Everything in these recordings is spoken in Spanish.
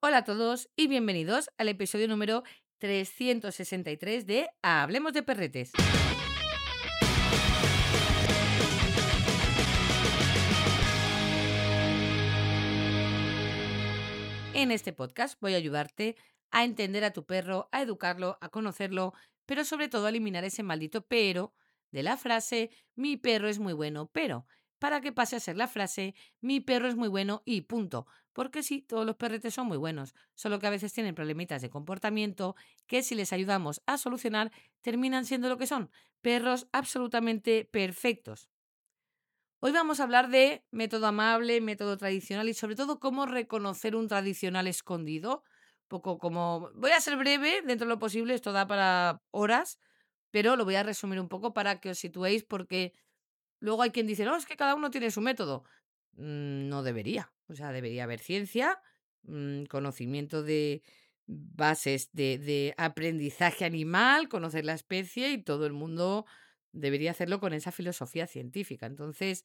Hola a todos y bienvenidos al episodio número 363 de Hablemos de Perretes. En este podcast voy a ayudarte a entender a tu perro, a educarlo, a conocerlo, pero sobre todo a eliminar ese maldito pero de la frase mi perro es muy bueno, pero para que pase a ser la frase mi perro es muy bueno y punto. Porque sí, todos los perretes son muy buenos, solo que a veces tienen problemitas de comportamiento que si les ayudamos a solucionar terminan siendo lo que son, perros absolutamente perfectos. Hoy vamos a hablar de método amable, método tradicional y sobre todo cómo reconocer un tradicional escondido. Poco como voy a ser breve dentro de lo posible, esto da para horas, pero lo voy a resumir un poco para que os situéis porque luego hay quien dice, no, es que cada uno tiene su método. No debería, o sea, debería haber ciencia, conocimiento de bases de aprendizaje animal, conocer la especie y todo el mundo debería hacerlo con esa filosofía científica. Entonces,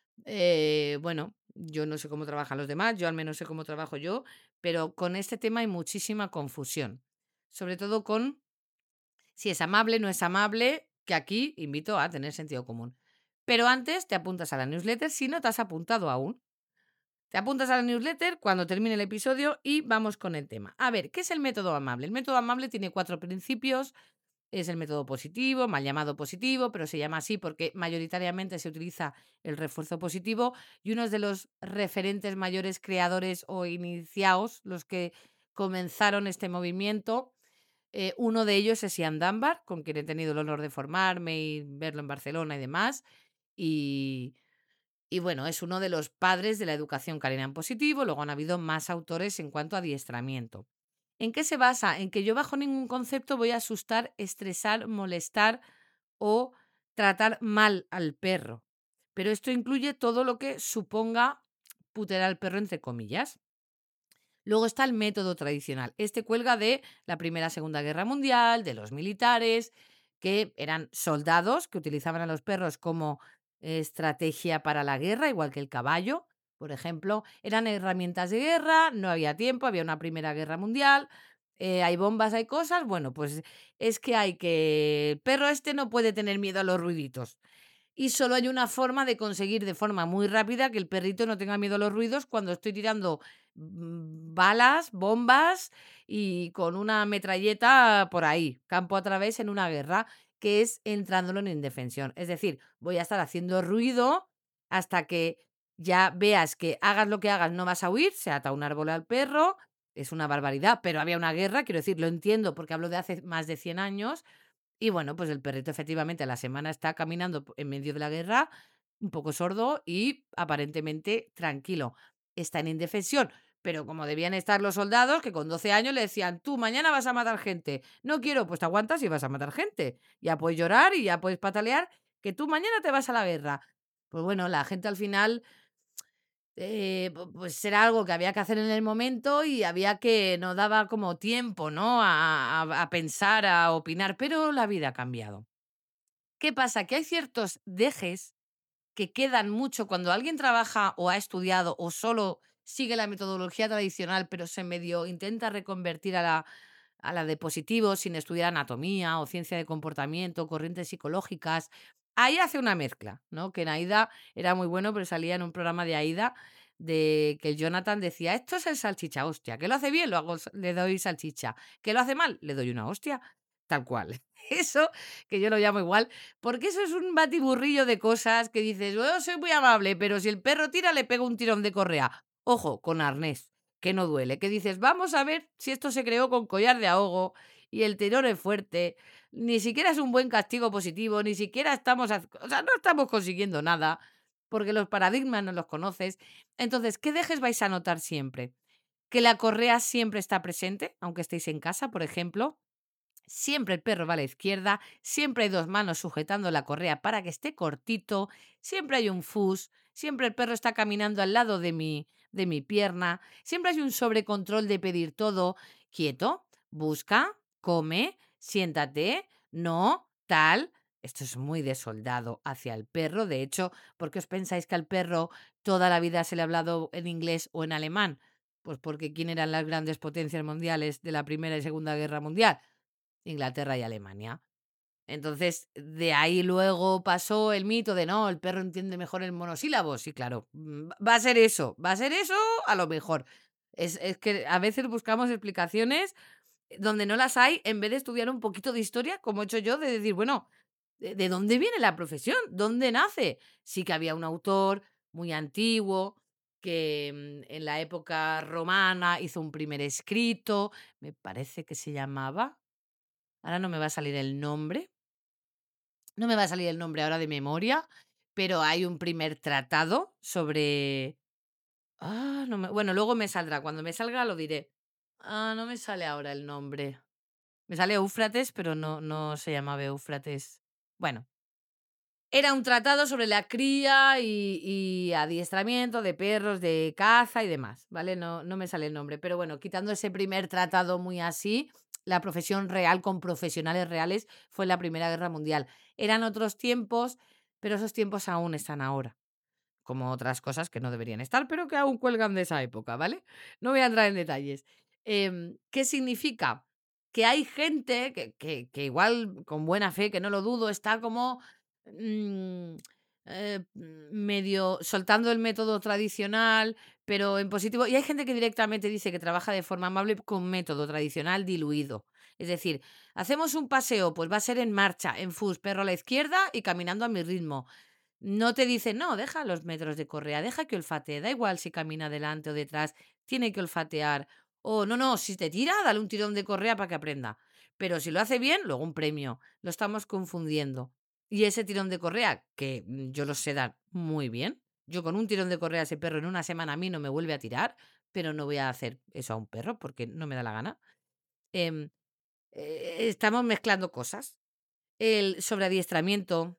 bueno, yo no sé cómo trabajan los demás, yo al menos sé cómo trabajo yo, pero con este tema hay muchísima confusión, sobre todo con si es amable, no es amable, que aquí invito a tener sentido común. Pero antes te apuntas a la newsletter si no te has apuntado aún. Te apuntas a la newsletter cuando termine el episodio y vamos con el tema. A ver, ¿qué es el método amable? El método amable tiene 4 principios. Es el método positivo, mal llamado positivo, pero se llama así porque mayoritariamente se utiliza el refuerzo positivo y uno de los referentes mayores creadores o iniciados, los que comenzaron este movimiento, uno de ellos es Ian Dunbar, con quien he tenido el honor de formarme y verlo en Barcelona y demás. Y, y bueno, es uno de los padres de la educación canina en positivo. Luego han habido más autores en cuanto a adiestramiento. ¿En qué se basa? En que yo bajo ningún concepto voy a asustar, estresar, molestar o tratar mal al perro. Pero esto incluye todo lo que suponga putear al perro, entre comillas. Luego está el método tradicional. Este cuelga de la Primera Segunda Guerra Mundial, de los militares, que eran soldados que utilizaban a los perros como estrategia para la guerra, igual que el caballo, por ejemplo. Eran herramientas de guerra, no había tiempo, había una Primera Guerra Mundial, hay bombas, hay cosas. Bueno, pues es que hay que... El perro este no puede tener miedo a los ruiditos. Y solo hay una forma de conseguir de forma muy rápida que el perrito no tenga miedo a los ruidos cuando estoy tirando balas, bombas y con una metralleta por ahí, campo a través en una guerra, que es entrándolo en indefensión. Es decir, voy a estar haciendo ruido hasta que ya veas que hagas lo que hagas, no vas a huir, se ata a un árbol al perro, es una barbaridad, pero había una guerra, quiero decir, lo entiendo porque hablo de hace más de 100 años y bueno, pues el perrito efectivamente a la semana está caminando en medio de la guerra, un poco sordo y aparentemente tranquilo. Está en indefensión, pero como debían estar los soldados que con 12 años le decían, tú mañana vas a matar gente. No quiero, pues te aguantas y vas a matar gente. Ya puedes llorar y ya puedes patalear, que tú mañana te vas a la guerra. Pues bueno, la gente al final pues era algo que había que hacer en el momento y había que no daba como tiempo, ¿no? A pensar, a opinar, pero la vida ha cambiado. ¿Qué pasa? Que hay ciertos dejes que quedan mucho cuando alguien trabaja o ha estudiado o solo sigue la metodología tradicional, pero se medio intenta reconvertir a la de positivo sin estudiar anatomía o ciencia de comportamiento, corrientes psicológicas. Ahí hace una mezcla, ¿no? Que en AIDA era muy bueno, pero salía en un programa de AIDA de que el Jonathan decía, esto es el salchicha, hostia, que lo hace bien, le doy salchicha, que lo hace mal, le doy una hostia, tal cual. Eso, que yo lo llamo igual, porque eso es un batiburrillo de cosas que dices, yo soy muy amable, pero si el perro tira, le pego un tirón de correa. Ojo, con arnés, que no duele. Que dices, vamos a ver si esto se creó con collar de ahogo y el tirón es fuerte. Ni siquiera es un buen castigo positivo, ni siquiera estamos, o sea, no estamos consiguiendo nada, porque los paradigmas no los conoces. Entonces, ¿qué dejes vais a notar siempre? Que la correa siempre está presente, aunque estéis en casa, por ejemplo. Siempre el perro va a la izquierda, siempre hay 2 manos sujetando la correa para que esté cortito, siempre hay un fus, siempre el perro está caminando al lado de mi pierna, siempre hay un sobrecontrol de pedir todo quieto, busca, come, siéntate, no, tal. Esto es muy de soldado hacia el perro. De hecho, ¿por qué os pensáis que al perro toda la vida se le ha hablado en inglés o en alemán? Pues porque ¿quién eran las grandes potencias mundiales de la Primera y Segunda Guerra Mundial? Inglaterra y Alemania. Entonces, de ahí luego pasó el mito de no, el perro entiende mejor el monosílabo. Sí, claro, va a ser eso a lo mejor. Es que a veces buscamos explicaciones donde no las hay, en vez de estudiar un poquito de historia, como he hecho yo, de decir, bueno, ¿de dónde viene la profesión? ¿Dónde nace? Sí que había un autor muy antiguo que en la época romana hizo un primer escrito, me parece que se llamaba, ahora no me va a salir el nombre, no me va a salir el nombre ahora de memoria, pero hay un primer tratado sobre... no bueno, luego me saldrá, cuando me salga lo diré. No me sale ahora el nombre. Me sale Éufrates, pero no se llamaba Éufrates. Bueno, era un tratado sobre la cría y adiestramiento de perros de caza y demás, ¿vale? No me sale el nombre, pero bueno, quitando ese primer tratado muy así, la profesión real con profesionales reales fue en la Primera Guerra Mundial. Eran otros tiempos, pero esos tiempos aún están ahora, como otras cosas que no deberían estar, pero que aún cuelgan de esa época, ¿vale? No voy a entrar en detalles. ¿Qué significa? Que hay gente que igual, con buena fe, que no lo dudo, está como mm, medio soltando el método tradicional, pero en positivo. Y hay gente que directamente dice que trabaja de forma amable con método tradicional diluido. Es decir, hacemos un paseo, pues va a ser en marcha, en fus, perro a la izquierda y caminando a mi ritmo. No te dicen: "No, deja los metros de correa, deja que olfatee, da igual si camina delante o detrás, tiene que olfatear". O: "No, no, si te tira, dale un tirón de correa para que aprenda". Pero si lo hace bien, luego un premio. Lo estamos confundiendo. Y ese tirón de correa, que yo lo sé dar muy bien. Yo con un tirón de correa a ese perro en una semana a mí no me vuelve a tirar, pero no voy a hacer eso a un perro porque no me da la gana. Em, estamos mezclando cosas. El sobreadiestramiento,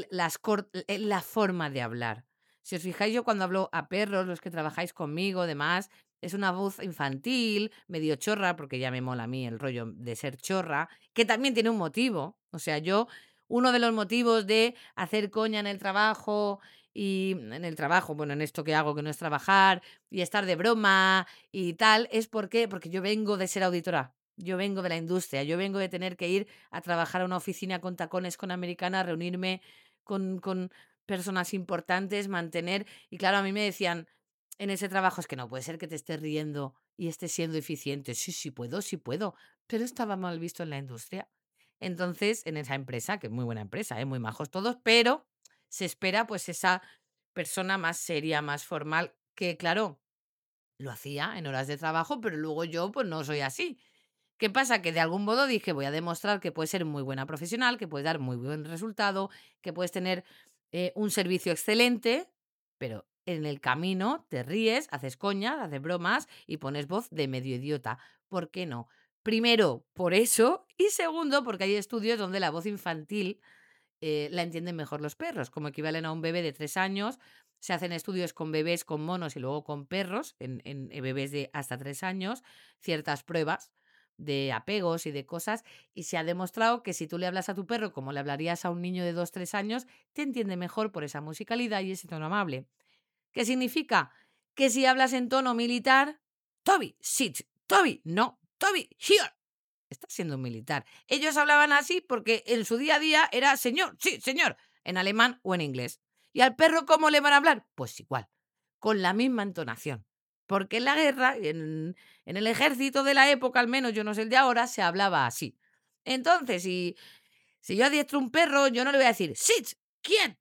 la forma de hablar. Si os fijáis, yo cuando hablo a perros, los que trabajáis conmigo, demás, es una voz infantil, medio chorra, porque ya me mola a mí el rollo de ser chorra, que también tiene un motivo. O sea, yo, uno de los motivos de hacer coña en el trabajo y en el trabajo, bueno, en esto que hago, que no es trabajar, y estar de broma y tal, es porque yo vengo de ser auditora. Yo vengo de la industria, yo vengo de tener que ir a trabajar a una oficina con tacones con americana, reunirme con personas importantes, mantener. Y claro, a mí me decían en ese trabajo, es que no puede ser que te estés riendo y estés siendo eficiente. Sí, sí puedo, pero estaba mal visto en la industria. Entonces, en esa empresa, que es muy buena empresa, muy majos todos, pero se espera pues esa persona más seria, más formal, que claro, lo hacía en horas de trabajo, pero luego yo pues no soy así. ¿Qué pasa? Que de algún modo dije, voy a demostrar que puedes ser muy buena profesional, que puedes dar muy buen resultado, que puedes tener un servicio excelente, pero en el camino te ríes, haces coña, haces bromas y pones voz de medio idiota. ¿Por qué no? Primero, por eso, y segundo, porque hay estudios donde la voz infantil la entienden mejor los perros, como equivalen a un bebé de 3 años. Se hacen estudios con bebés, con monos y luego con perros, en bebés de hasta 3 años, ciertas pruebas de apegos y de cosas, y se ha demostrado que si tú le hablas a tu perro como le hablarías a un niño de 2 3 años, te entiende mejor por esa musicalidad y ese tono amable. ¿Qué significa? Que si hablas en tono militar, Toby, sit, Toby, no, Toby, here, estás siendo un militar. Ellos hablaban así porque en su día a día era señor, sí, señor, en alemán o en inglés. ¿Y al perro cómo le van a hablar? Pues igual, con la misma entonación. Porque en la guerra, en el ejército de la época, al menos yo no sé el de ahora, se hablaba así. Entonces, si yo adiestro un perro, yo no le voy a decir, sit, quiet,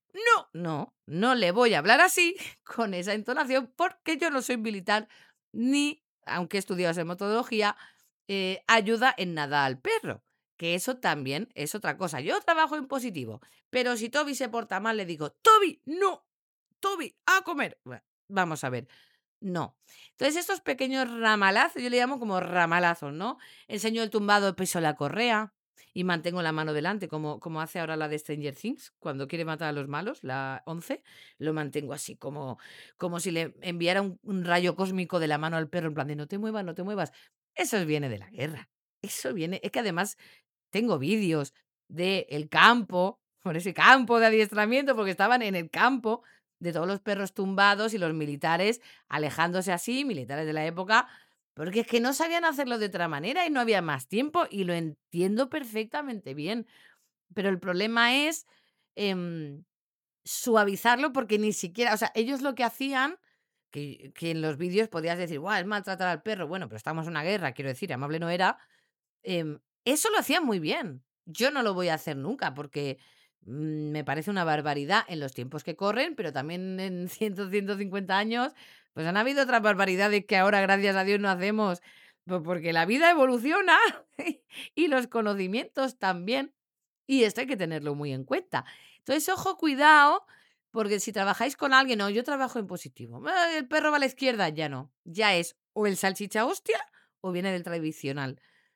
no le voy a hablar así, con esa entonación, porque yo no soy militar, ni, aunque he estudiado esa metodología, ayuda en nada al perro, que eso también es otra cosa. Yo trabajo en positivo, pero si Toby se porta mal, le digo, Toby, no, Toby, a comer. Bueno, vamos a ver. No. Entonces, estos pequeños ramalazos, yo le llamo como ramalazos, ¿no? Enseño el tumbado, peso la correa y mantengo la mano delante, como hace ahora la de Stranger Things, cuando quiere matar a los malos, la 11 lo mantengo así, como si le enviara un rayo cósmico de la mano al perro, en plan de no te muevas, no te muevas. Eso viene de la guerra. Eso viene, es que además tengo vídeos del campo, por ese campo de adiestramiento, porque estaban en el campo de todos los perros tumbados y los militares alejándose así, militares de la época, porque es que no sabían hacerlo de otra manera y no había más tiempo, y lo entiendo perfectamente bien. Pero el problema es, em, suavizarlo porque ni siquiera, o sea, ellos lo que hacían, que en los vídeos podías decir: "Guau, es maltratar al perro". Bueno, pero estamos en una guerra, quiero decir, amable no era. Eso lo hacían muy bien. Yo no lo voy a hacer nunca porque, me parece una barbaridad en los tiempos que corren, pero también en 150 años, pues han habido otras barbaridades que ahora, gracias a Dios, no hacemos, porque la vida evoluciona y los conocimientos también, y esto hay que tenerlo muy en cuenta. Entonces, ojo, cuidado, porque si trabajáis con alguien, no, yo trabajo en positivo, el perro va a la izquierda, ya no, ya es o el salchicha hostia o viene del tradicional.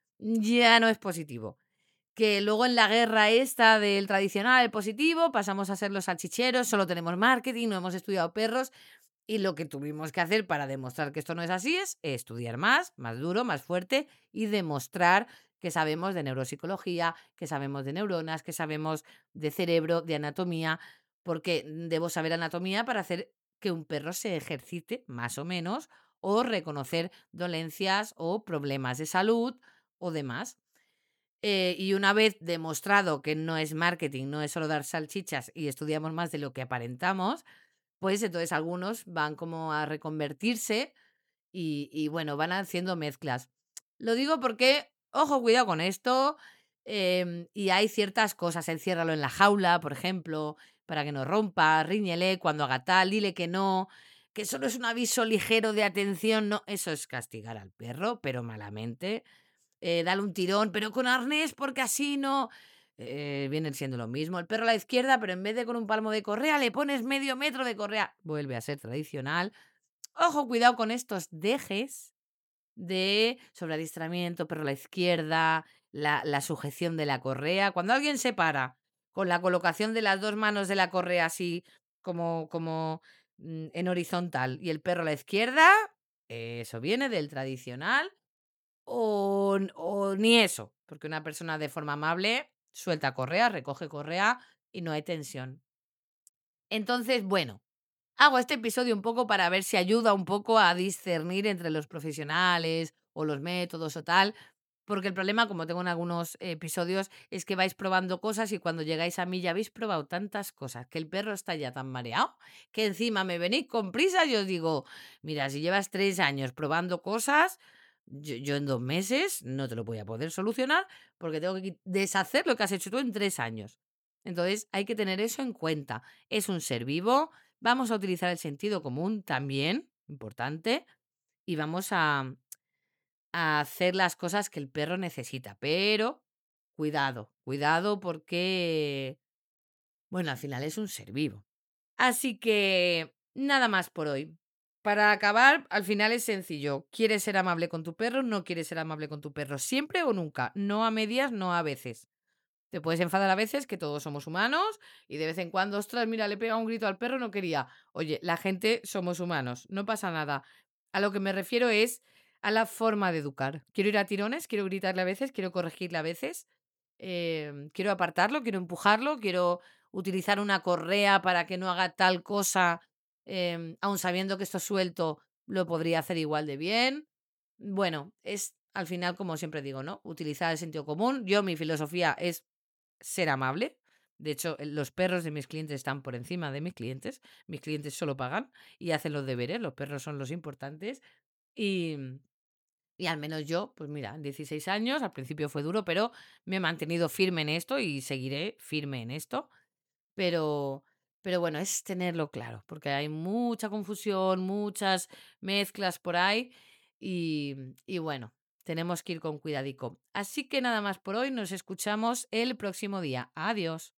Ya no es positivo. Que luego en la guerra esta del tradicional, el positivo, pasamos a ser los salchicheros, solo tenemos marketing, no hemos estudiado perros, y lo que tuvimos que hacer para demostrar que esto no es así es estudiar más, más duro, más fuerte y demostrar que sabemos de neuropsicología, que sabemos de neuronas, que sabemos de cerebro, de anatomía, porque debo saber anatomía para hacer que un perro se ejercite más o menos o reconocer dolencias o problemas de salud o demás. Y una vez demostrado que no es marketing, no es solo dar salchichas y estudiamos más de lo que aparentamos, pues entonces algunos van como a reconvertirse y bueno, van haciendo mezclas. Lo digo porque, ojo, cuidado con esto, y hay ciertas cosas, enciérralo en la jaula, por ejemplo, para que no rompa, ríñele cuando haga tal, dile que solo es un aviso ligero de atención, no, eso es castigar al perro, pero malamente. Dale un tirón, pero con arnés, porque así no. Vienen siendo lo mismo. El perro a la izquierda, pero en vez de con un palmo de correa, le pones medio metro de correa. Vuelve a ser tradicional. Ojo, cuidado con estos dejes de sobreadiestramiento, perro a la izquierda, la sujeción de la correa. Cuando alguien se para con la colocación de las dos manos de la correa así como en horizontal y el perro a la izquierda, eso viene del tradicional o ni eso, porque una persona de forma amable suelta correa, recoge correa y no hay tensión. Entonces, bueno, hago este episodio un poco para ver si ayuda un poco a discernir entre los profesionales o los métodos o tal, porque el problema, como tengo en algunos episodios, es que vais probando cosas y cuando llegáis a mí ya habéis probado tantas cosas que el perro está ya tan mareado que encima me venís con prisa y os digo, mira, si llevas 3 años probando cosas, yo en 2 meses no te lo voy a poder solucionar porque tengo que deshacer lo que has hecho tú en 3 años. Entonces hay que tener eso en cuenta. Es un ser vivo. Vamos a utilizar el sentido común también, importante, y vamos a hacer las cosas que el perro necesita. Pero cuidado, cuidado porque, bueno, al final es un ser vivo. Así que nada más por hoy. Para acabar, al final es sencillo. ¿Quieres ser amable con tu perro? ¿No quieres ser amable con tu perro? Siempre o nunca. No a medias, no a veces. Te puedes enfadar a veces, que todos somos humanos, y de vez en cuando, ostras, mira, le pega un grito al perro, no quería. Oye, la gente somos humanos, no pasa nada. A lo que me refiero es a la forma de educar. Quiero ir a tirones, quiero gritarle a veces, quiero corregirle a veces, quiero apartarlo, quiero empujarlo, quiero utilizar una correa para que no haga tal cosa, aun sabiendo que esto suelto lo podría hacer igual de bien. Bueno, es al final, como siempre digo, ¿no? Utilizar el sentido común. Yo, mi filosofía es ser amable. De hecho, los perros de mis clientes están por encima de mis clientes. Mis clientes solo pagan y hacen los deberes. Los perros son los importantes. Y, y al menos yo, pues mira, en 16 años, al principio fue duro, pero me he mantenido firme en esto y seguiré firme en esto. Pero, pero bueno, es tenerlo claro, porque hay mucha confusión, muchas mezclas por ahí y bueno, tenemos que ir con cuidadico. Así que nada más por hoy, nos escuchamos el próximo día. Adiós.